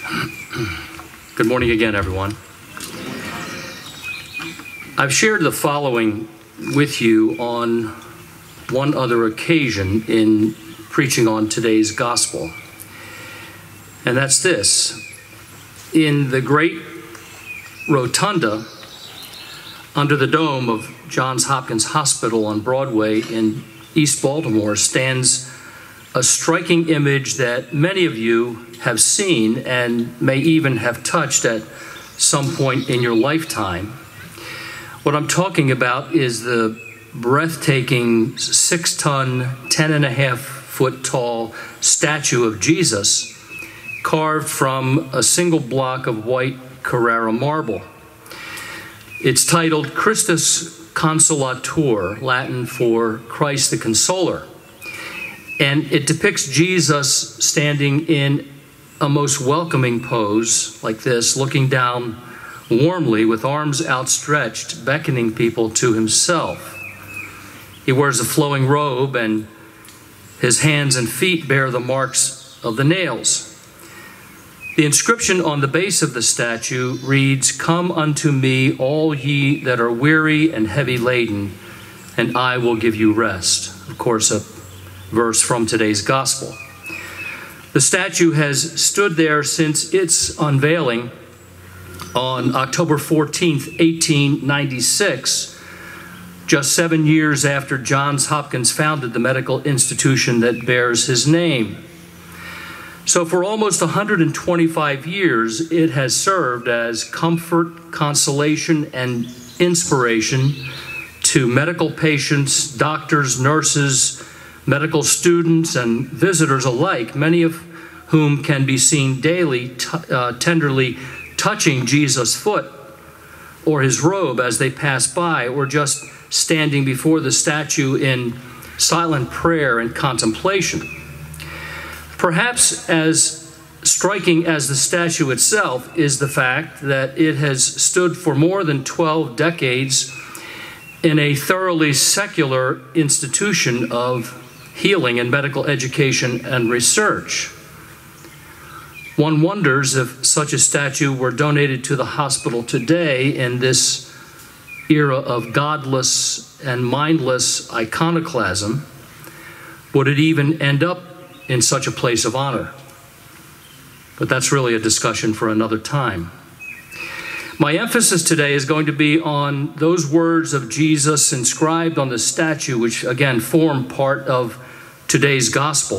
Good morning again, everyone. I've shared the following with you on one other occasion in preaching on today's gospel, and that's this. In the great rotunda under the dome of Johns Hopkins Hospital on Broadway in East Baltimore stands a striking image that many of you have seen and may even have touched at some point in your lifetime. What I'm talking about is the breathtaking 6-ton, 10.5-foot tall statue of Jesus carved from a single block of white Carrara marble. It's titled Christus Consolator, Latin for Christ the Consoler. And it depicts Jesus standing in a most welcoming pose like this, looking down warmly with arms outstretched, beckoning people to himself. He wears a flowing robe, and his hands and feet bear the marks of the nails. The inscription on the base of the statue reads, "Come unto me, all ye that are weary and heavy laden, and I will give you rest." Of course, a verse from today's gospel. The statue has stood there since its unveiling on October 14th, 1896, just 7 years after Johns Hopkins founded the medical institution that bears his name. So for almost 125 years, it has served as comfort, consolation, and inspiration to medical patients, doctors, nurses, medical students, and visitors alike, many of whom can be seen daily tenderly touching Jesus' foot or his robe as they pass by, or just standing before the statue in silent prayer and contemplation. Perhaps as striking as the statue itself is the fact that it has stood for more than 12 decades in a thoroughly secular institution of healing and medical education and research. One wonders if such a statue were donated to the hospital today in this era of godless and mindless iconoclasm, would it even end up in such a place of honor? But that's really a discussion for another time. My emphasis today is going to be on those words of Jesus inscribed on the statue, which again form part of today's gospel,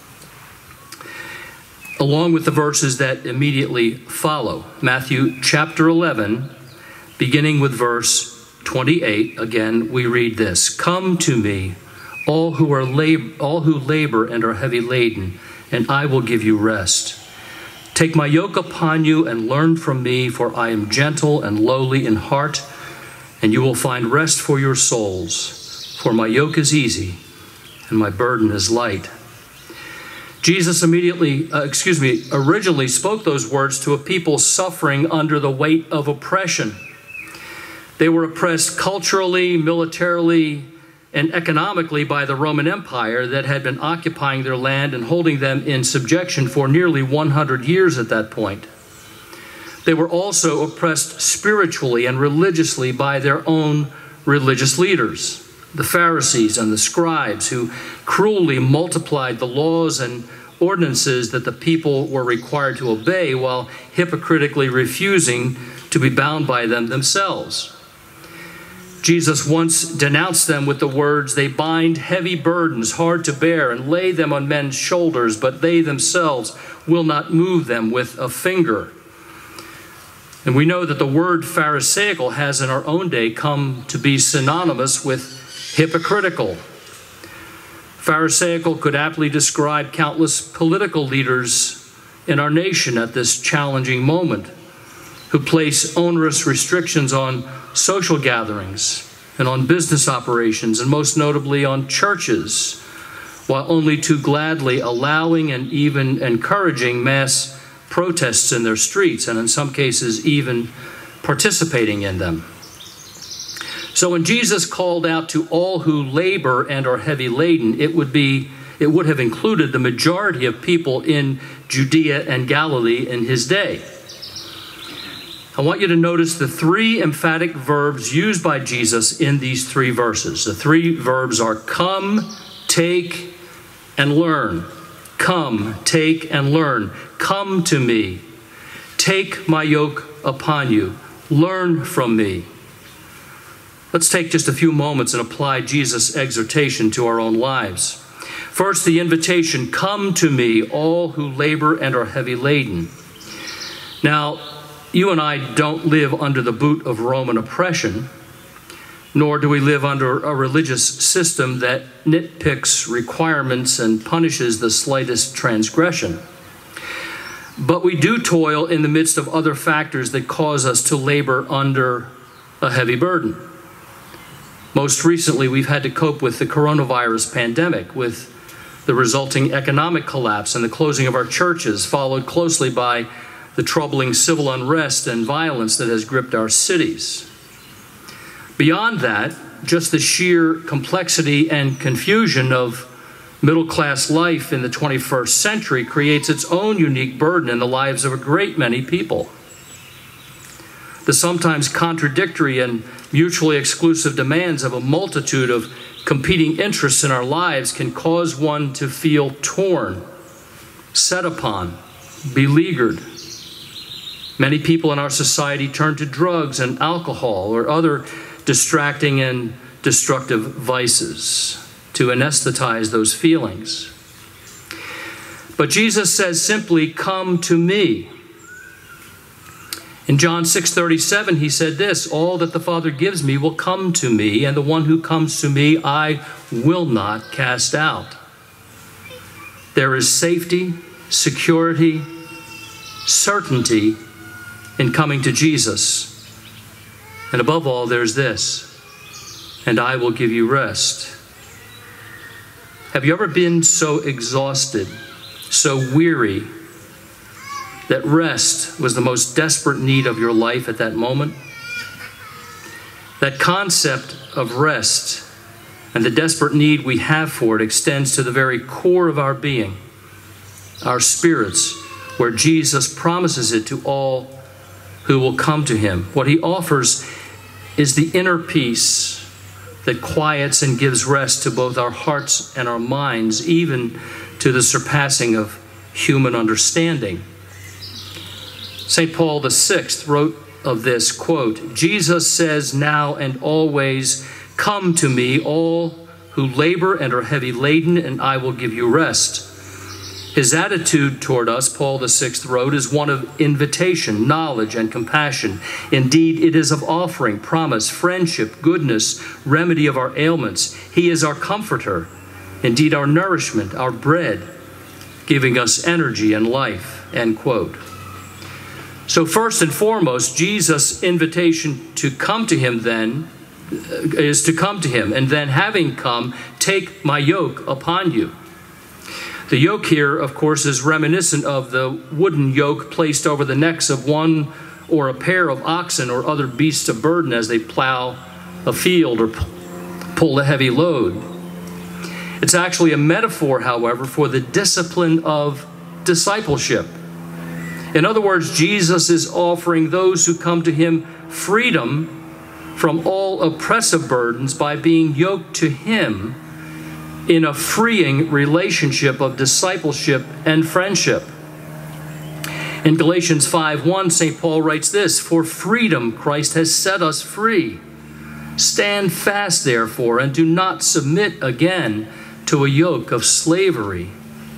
along with the verses that immediately follow. Matthew chapter 11, beginning with verse 28, again we read this: "Come to me, all who labor and are heavy laden, and I will give you rest. Take my yoke upon you and learn from me, for I am gentle and lowly in heart, and you will find rest for your souls. For my yoke is easy and my burden is light." Jesus originally spoke those words to a people suffering under the weight of oppression. They were oppressed culturally, militarily, and economically by the Roman Empire that had been occupying their land and holding them in subjection for nearly 100 years at that point. They were also oppressed spiritually and religiously by their own religious leaders, the Pharisees and the scribes, who cruelly multiplied the laws and ordinances that the people were required to obey while hypocritically refusing to be bound by them themselves. Jesus once denounced them with the words, "They bind heavy burdens hard to bear and lay them on men's shoulders, but they themselves will not move them with a finger." And we know that the word Pharisaical has in our own day come to be synonymous with hypocritical. Pharisaical could aptly describe countless political leaders in our nation at this challenging moment, who place onerous restrictions on social gatherings and on business operations, and most notably on churches, while only too gladly allowing and even encouraging mass protests in their streets, and in some cases even participating in them. So when Jesus called out to all who labor and are heavy laden, it would have included the majority of people in Judea and Galilee in his day. I want you to notice the three emphatic verbs used by Jesus in these three verses. The three verbs are come, take, and learn. Come, take, and learn. Come to me. Take my yoke upon you. Learn from me. Let's take just a few moments and apply Jesus' exhortation to our own lives. First, the invitation, come to me, all who labor and are heavy laden. Now, you and I don't live under the boot of Roman oppression, nor do we live under a religious system that nitpicks requirements and punishes the slightest transgression. But we do toil in the midst of other factors that cause us to labor under a heavy burden. Most recently, we've had to cope with the coronavirus pandemic, with the resulting economic collapse and the closing of our churches, followed closely by the troubling civil unrest and violence that has gripped our cities. Beyond that, just the sheer complexity and confusion of middle-class life in the 21st century creates its own unique burden in the lives of a great many people. The sometimes contradictory and mutually exclusive demands of a multitude of competing interests in our lives can cause one to feel torn, set upon, beleaguered. Many people in our society turn to drugs and alcohol or other distracting and destructive vices to anesthetize those feelings. But Jesus says simply, come to me. In John 6:37, he said this, all that the Father gives me will come to me, and the one who comes to me I will not cast out. There is safety, security, certainty in coming to Jesus. And above all, there's this, and I will give you rest. Have you ever been so exhausted, so weary, that rest was the most desperate need of your life at that moment? That concept of rest and the desperate need we have for it extends to the very core of our being, our spirits, where Jesus promises it to all who will come to him. What he offers is the inner peace that quiets and gives rest to both our hearts and our minds, even to the surpassing of human understanding. St. Paul VI wrote of this, quote, Jesus says now and always, come to me, all who labor and are heavy laden, and I will give you rest. His attitude toward us, Paul VI wrote, is one of invitation, knowledge, and compassion. Indeed, it is of offering, promise, friendship, goodness, remedy of our ailments. He is our comforter, indeed our nourishment, our bread, giving us energy and life, end quote. So first and foremost, Jesus' invitation to come to him then is to come to him, and then having come, take my yoke upon you. The yoke here, of course, is reminiscent of the wooden yoke placed over the necks of one or a pair of oxen or other beasts of burden as they plow a field or pull a heavy load. It's actually a metaphor, however, for the discipline of discipleship. In other words, Jesus is offering those who come to him freedom from all oppressive burdens by being yoked to him in a freeing relationship of discipleship and friendship. In Galatians 5:1, St. Paul writes this, for freedom Christ has set us free. Stand fast, therefore, and do not submit again to a yoke of slavery.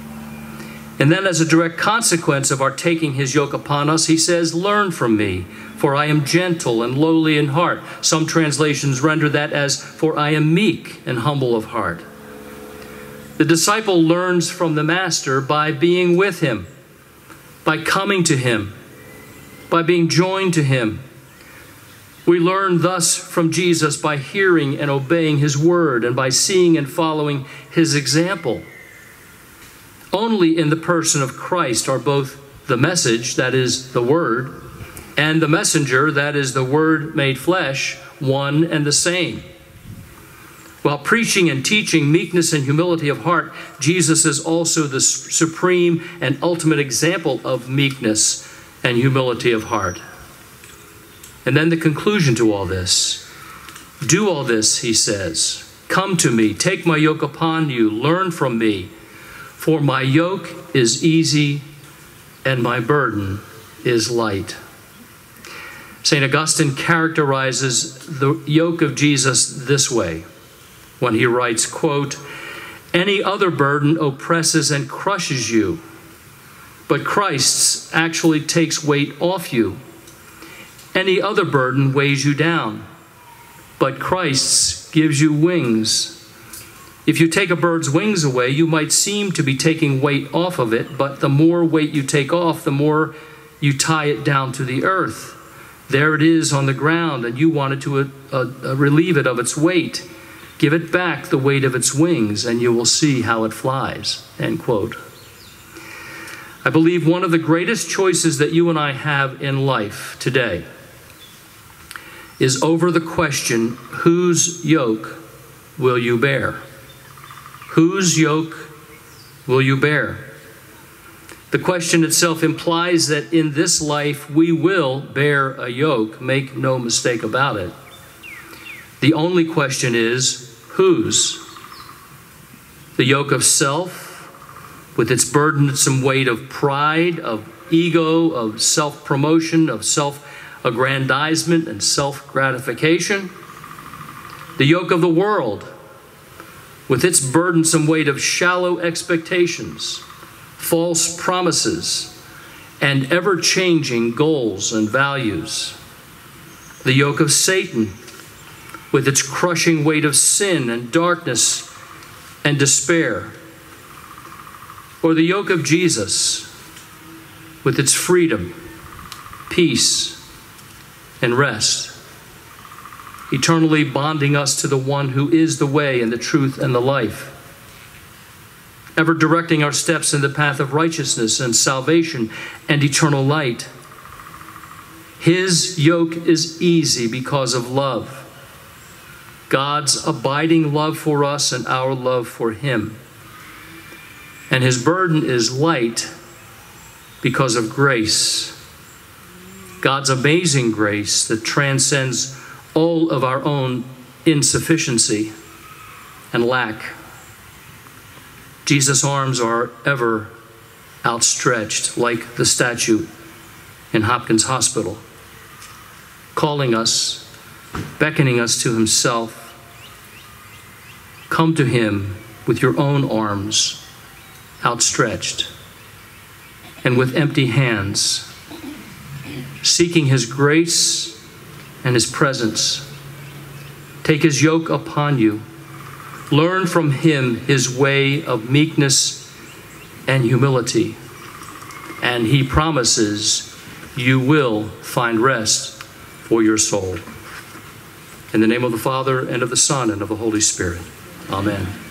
And then as a direct consequence of our taking his yoke upon us, he says, learn from me, for I am gentle and lowly in heart. Some translations render that as, for I am meek and humble of heart. The disciple learns from the master by being with him, by coming to him, by being joined to him. We learn thus from Jesus by hearing and obeying his word and by seeing and following his example. Only in the person of Christ are both the message, that is the word, and the messenger, that is the word made flesh, one and the same. While preaching and teaching meekness and humility of heart, Jesus is also the supreme and ultimate example of meekness and humility of heart. And then the conclusion to all this. Do all this, he says. Come to me, take my yoke upon you, learn from me, for my yoke is easy and my burden is light. St. Augustine characterizes the yoke of Jesus this way when he writes, quote, any other burden oppresses and crushes you, but Christ's actually takes weight off you. Any other burden weighs you down, but Christ's gives you wings. If you take a bird's wings away, you might seem to be taking weight off of it, but the more weight you take off, the more you tie it down to the earth. There it is on the ground, and you wanted to relieve it of its weight. Give it back the weight of its wings, and you will see how it flies. End quote. I believe one of the greatest choices that you and I have in life today is over the question, whose yoke will you bear? Whose yoke will you bear? The question itself implies that in this life we will bear a yoke. Make no mistake about it. The only question is, whose? The yoke of self, with its burdensome weight of pride, of ego, of self-promotion, of self-aggrandizement and self-gratification. The yoke of the world, with its burdensome weight of shallow expectations, false promises, and ever-changing goals and values. The yoke of Satan, with its crushing weight of sin and darkness and despair. Or the yoke of Jesus, with its freedom, peace, and rest, eternally bonding us to the one who is the way and the truth and the life, ever directing our steps in the path of righteousness and salvation and eternal light. His yoke is easy because of love, God's abiding love for us and our love for him. And his burden is light because of grace, God's amazing grace that transcends all of our own insufficiency and lack. Jesus' arms are ever outstretched like the statue in Hopkins Hospital, calling us, beckoning us to himself. Come to him with your own arms outstretched and with empty hands, seeking his grace and his presence. Take his yoke upon you. Learn from him his way of meekness and humility. And he promises you will find rest for your soul. In the name of the Father, and of the Son, and of the Holy Spirit. Amen.